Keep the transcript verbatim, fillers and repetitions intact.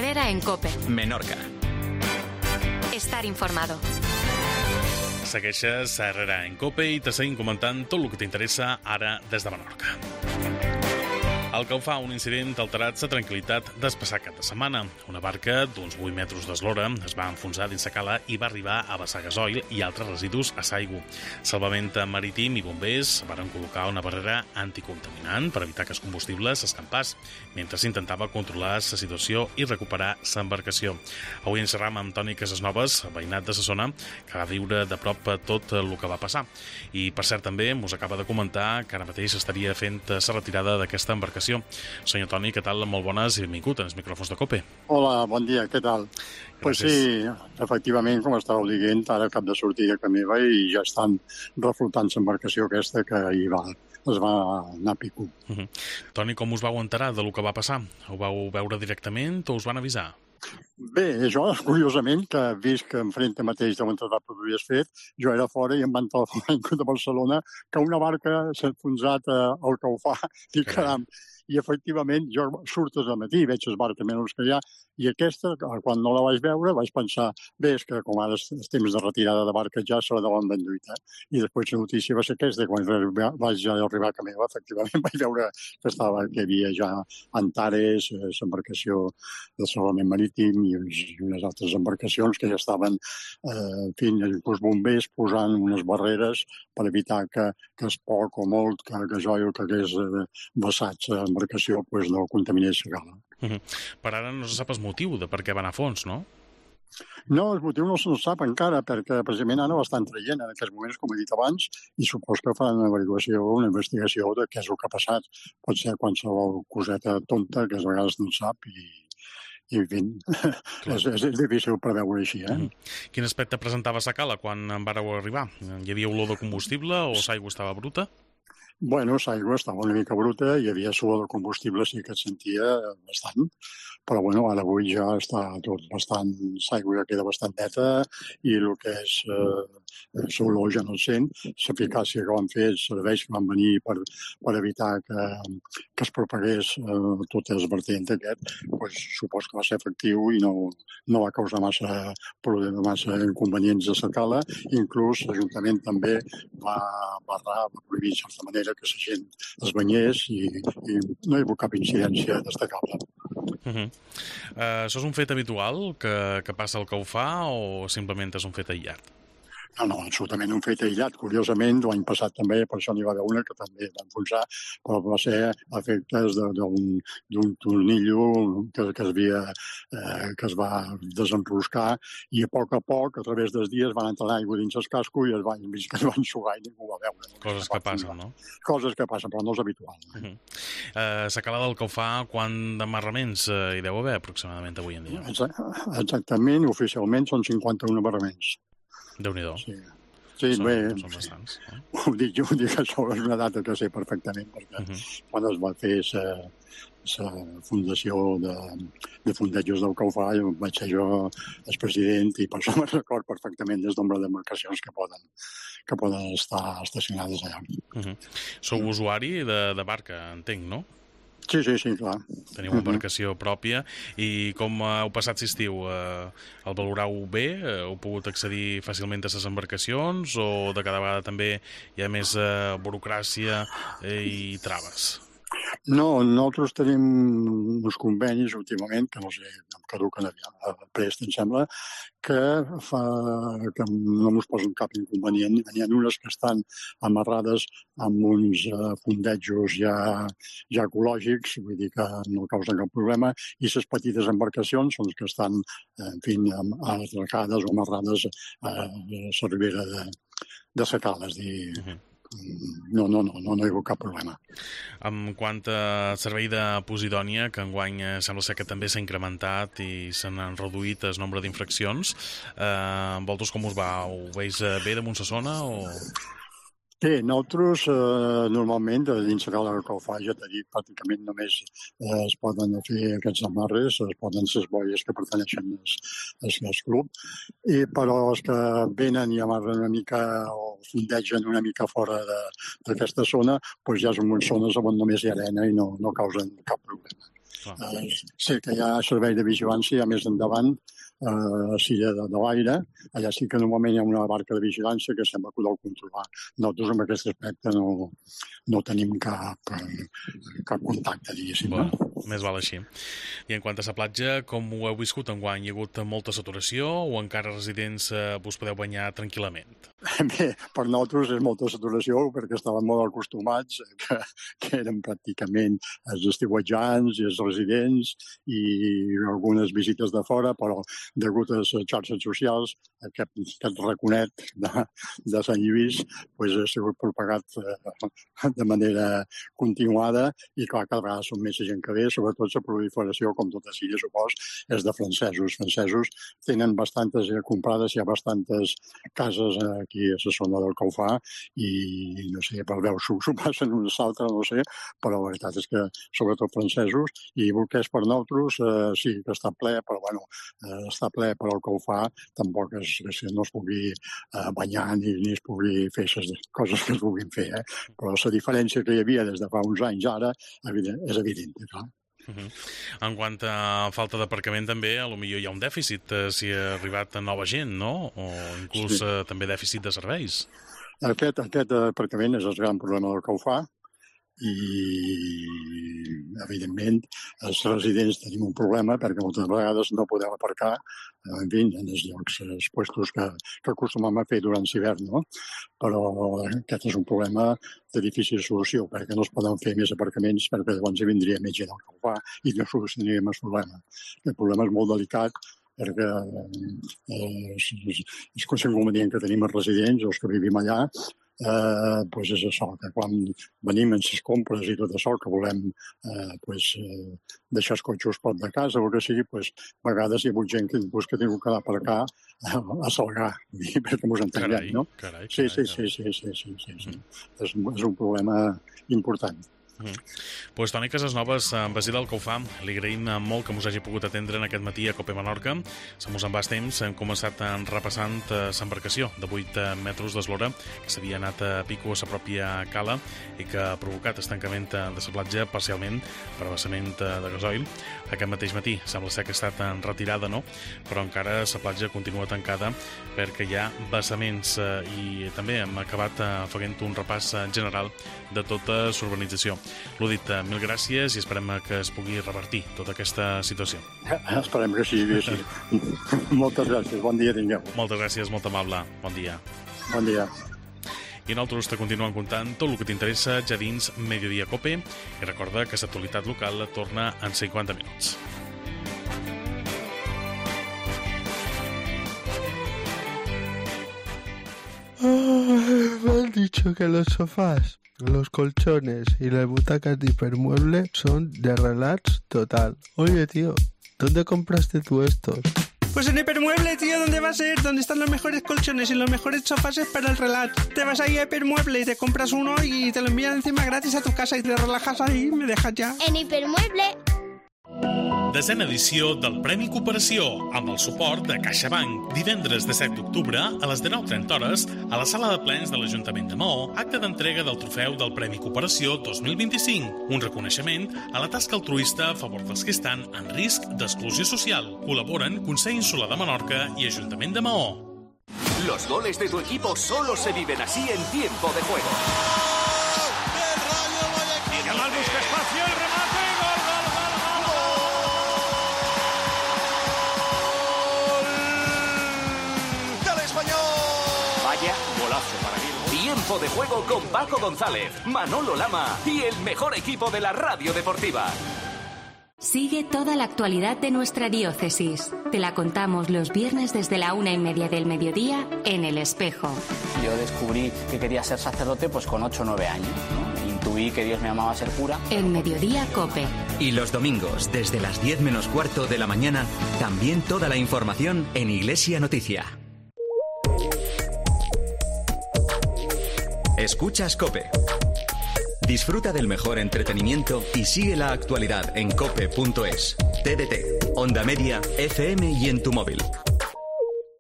Herrera en COPE. Menorca. Estar informado. Segueixes a Herrera en COPE i te seguim comentant tot el que t'interessa ara des de Menorca. El Caufà, un incident alterat la tranquil·litat del passat cap de setmana. Una barca d'uns vuit metres d'eslora es va enfonsar dins la cala i va arribar a vessar gasoil i altres residus a l'aigua. Salvament marítim i bombers van col·locar una barrera anticontaminant per evitar que els combustibles escampàs, mentre s'intentava controlar la situació i recuperar l'embarcació. Avui ens xerram amb Toni Casasnoves, veïnat de la zona, que va viure de prop tot el que va passar. I, per cert, també ens acaba de comentar que ara mateix estaria fent la retirada d'aquesta embarcació. Senyor Toni, què tal? Molt bones i benvingut als micròfons de COPE. Hola, bon dia, què tal? Doncs pues sí, efectivament, com estàveu dient, ara cap de sortida que meva i ja estan reflotant l'embarcació aquesta que hi va, es va anar a pico. Uh -huh. Toni, com us vau enterar de lo que va passar? Ho vau veure directament o us van avisar? Bé, jo, curiosament, que he vist que enfrente mateix d'on es va produir el fet, jo era fora i em van telefonar de Barcelona que una barca s'ha enfonsat al Caufà i caram. I efectivament jo surto al matí, veig les barques menys que hi ha, i aquesta, quan no la vaig veure, vaig pensar, bé, és que com ara els temps de retirada de barques ja se la deuen venduit, eh? I després la notícia va ser aquesta, quan vaig arribar a Cameva, efectivament vaig veure que estava, que hi havia ja Antares, l'embarcació de salvament marítim i unes altres embarcacions que ja estaven, eh, en fi, els bombers posant unes barreres per evitar que, que es poc o molt, que, que jo que hagués eh, vessat l'embarcació pues, no contaminés la cala. Uh -huh. Per ara no se sap el motiu de per què van a fons, no? No, el motiu no se sap encara, perquè precisament ara l'estan traient en aquests moments, com he dit abans, i supos que faran una averiguació, una investigació de què és el que ha passat. Pot ser qualsevol coseta tonta que a vegades no sap i i, en fi, és, és difícil preveure així, eh? Mm. Quin aspecte presentava la cala quan en vareu arribar? Hi havia olor de combustible o l'aigua estava bruta? Bueno, l'aigua estava una mica bruta, hi havia suor de combustible, sí que et sentia bastant, però bueno, ara avui ja està tot bastant, l'aigua ja queda bastant neta i el que és eh, l'olor ja no el sent, l'eficàcia que van fer, els serveis que van venir per, per evitar que, que es propagués eh, tot el vertent aquest, pues, supos que va ser efectiu i no, no va causar massa problemes, massa inconvenients a la cala, inclús l'Ajuntament també va barrar, va prohibir, de certa manera, que la gent es banyés i, i no hi ha hagut cap incidència destacable. Uh -huh. uh, això és un fet habitual que, que passa al Caufà o simplement és un fet aïllat? No, no, absolutament un fet aïllat. Curiosament, l'any passat també, per això n'hi va haver una que també va enfonsar, però va ser efectes d'un tornillo que, que, es havia, eh, que es va desenroscar i a poc a poc, a través dels dies, van entrar aigua dins el casco i es van, que es van enxugar i ningú va veure. Coses que passen, no? Coses que passen, però no és habitual. Uh -huh. uh, la cala del Caufà, quant d'amarraments uh, hi deu haver aproximadament avui en dia? Exactament, oficialment són cinquanta-un amarraments. Déu-n'hi-do. Sí, sí són, bé, són bastants. Eh? Ho dic jo, ho dic això, és una data que sé perfectament, perquè uh -huh. quan es va fer la fundació de, de fundejos del Caufà, vaig ser jo el president i per això me'n record perfectament del nombre d'embarcacions que poden, que poden estar estacionades allà. Uh -huh. Sou usuari de, de barca, entenc, no? Sí, sí, sí, clar. Teniu una embarcació pròpia i com heu passat l'estiu? Eh, el valorau bé? Heu pogut accedir fàcilment a les embarcacions o de cada vegada també hi ha més eh, burocràcia eh, i traves? No, nosaltres tenim uns convenis últimament, que no sé, em caduquen a prest, em sembla, que, fa, que no ens posen cap inconvenient. N'hi ha unes que estan amarrades amb uns uh, fondejos ja, ja ecològics, vull dir que no causen cap problema, i les petites embarcacions són les que estan, en fi, atracades o amarrades a la ribera de, de la cala, és dir... Uh -huh. No, no, no, no, no hi ha hagut cap problema. En quant a servei de Posidònia, que enguany sembla ser que també s'ha incrementat i se n'han reduït el nombre d'infraccions, eh, vosaltres com us va? Ho veus bé damunt la zona o...? Bé, nosaltres eh, normalment dins la cala del Caufà, ja t'he dit, pràcticament només eh, es poden fer aquests amarres, es poden ser boies que pertaneixen al, al club, i, però els que venen i amarren una mica o fondegen una mica fora d'aquesta zona, doncs ja són zones on només hi ha arena i no, no causen cap problema. Uh, sé que hi ha servei de vigilància més endavant, a la Silla de, de l'Aire. Allà sí que normalment hi ha una barca de vigilància que sembla que ho deu controlar. Nosaltres amb aquest aspecte no, no tenim cap, cap contacte, diguéssim. Bueno, no? Més val així. I en quant a la platja, com ho heu viscut enguany? Hi ha hagut molta saturació o encara residents eh, vos podeu banyar tranquil·lament? Bé, per nosaltres és molta saturació perquè estàvem molt acostumats que, que eren pràcticament els estiuetjants i els residents i algunes visites de fora, però degut a les xarxes socials aquest, aquest raconet de, de Sant Lluís pues, ha sigut propagat eh, de manera continuada i clar, cada vegada són més gent que ve, sobretot la proliferació, com tota Silla, supos, és de francesos. Francesos tenen bastantes eh, comprades, hi ha bastantes cases eh, aquí a la zona del Caufà i no sé, per veure s'ho passen uns altres, no sé, però la veritat és que sobretot francesos i el que és per nosaltres eh, sí que està ple, però bueno, eh, està ple per al Caufà, tampoc és, que no es pugui eh, banyar ni, ni es pugui fer les coses que es puguin fer, eh? Però la diferència que hi havia des de fa uns anys ara evident, és evident, clar. Uh-huh. En quant a falta d'aparcament també, a lo millor hi ha un dèficit eh, si ha arribat nova gent, no? O inclús sí. eh, també dèficit de serveis. Aquest, aquest aparcament és el gran problema del Caufà i, evidentment, els residents tenim un problema perquè moltes vegades no podeu aparcar en fi, en els llocs, els puestos que, que acostumem a fer durant l'hivern, no? Però aquest és un problema de difícil solució perquè no es poden fer més aparcaments perquè llavors hi vindria més gent al Caufà i no solucionaríem el problema. El problema és molt delicat perquè eh, és, és, és el inconvenient que tenim els residents, els que vivim allà, eh, pues és això, que quan venim en les compres i tot això, que volem eh, pues, eh, deixar els cotxes prop de casa o el que sigui, pues, a vegades hi ha hagut gent que, pues, que tinc que anar per acá a, a salgar, perquè mos entenguem, no? Carai, carai, sí, sí, sí, sí, sí, sí, sí, sí. Mm. És, és un problema important. Mm. Pues Toni Casasnovas, en Basili del Caufà, li agraïm molt que mos hagi pogut atendre en aquest matí a Cope Menorca. Se mos en va temps, hem començat repassant l'embarcació de vuit metres d'eslora que s'havia anat a pico a la pròpia cala i que ha provocat el tancament de la platja parcialment per vessament de gasoil. Aquest mateix matí sembla ser que ha estat en retirada, no? Però encara la platja continua tancada perquè hi ha vessaments i també hem acabat fent un repàs general de tota l'urbanització. L'ho dit, mil gràcies i esperem que es pugui revertir tota aquesta situació. Esperem que sí, que sí. Moltes gràcies, bon dia tingueu. Moltes gràcies, molt amable, bon dia. Bon dia. I nosaltres te continuem contant tot el que t'interessa ja dins Mediodía Cope i recorda que l'actualitat local torna en cinquanta minuts. Oh, me han dicho que los sofás, los colchones y las butacas de hipermueble son de relax total. Oye, tío, ¿dónde compraste tú estos? Pues en Hipermueble, tío, ¿dónde va a ser? ¿Dónde están los mejores colchones y los mejores sofás para el relax? Te vas ahí a Hipermueble y te compras uno y te lo envían encima gratis a tu casa y te relajas ahí y me dejas ya. En Hipermueble. Desena edició del Premi Cooperació, amb el suport de CaixaBank. Divendres disset d'octubre, a les dinou trenta hores, a la sala de plens de l'Ajuntament de Maó, acte d'entrega del trofeu del Premi Cooperació dos mil vint-i-cinc, un reconeixement a la tasca altruista a favor dels que estan en risc d'exclusió social. Col·laboren Consell Insular de Menorca i Ajuntament de Maó. Los goles de tu equipo solo se viven así en tiempo de juego. Yamal busca espacio, el remate, gol, gol, gol, gol, gol. ¡Del Español! Vaya golazo para mí. Tiempo de juego con Paco González, Manolo Lama y el mejor equipo de la radio deportiva. Sigue toda la actualidad de nuestra diócesis. Te la contamos los viernes desde la una y media del mediodía en El Espejo. Yo descubrí que quería ser sacerdote pues con ocho o nueve años, ¿no? Intuí que Dios me llamaba a ser cura. En Mediodía Cope. Y los domingos, desde las diez menos cuarto de la mañana, también toda la información en Iglesia Noticia. Escuchas Cope. Disfruta del mejor entretenimiento y sigue la actualidad en cope punto es, T D T, Onda Media, F M y en tu móvil.